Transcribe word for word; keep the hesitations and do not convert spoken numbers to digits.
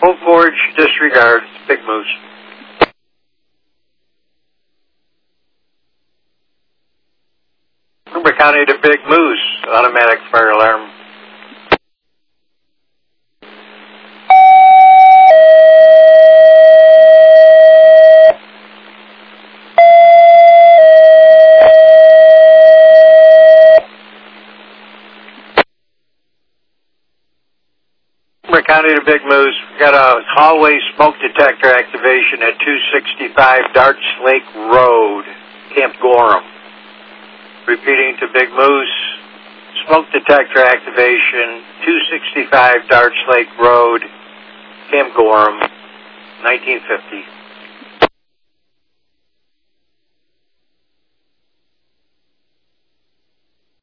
Old Forge, disregard, Big Moose. Cooper County to Big Moose, automatic fire alarm. Cooper County to Big Moose, we got a hallway smoke detector activation at two sixty-five Darts Lake Road, Camp Gorham. Repeating to Big Moose, smoke detector activation, two sixty-five Darts Lake Road, Camp Gorham, nineteen fifty.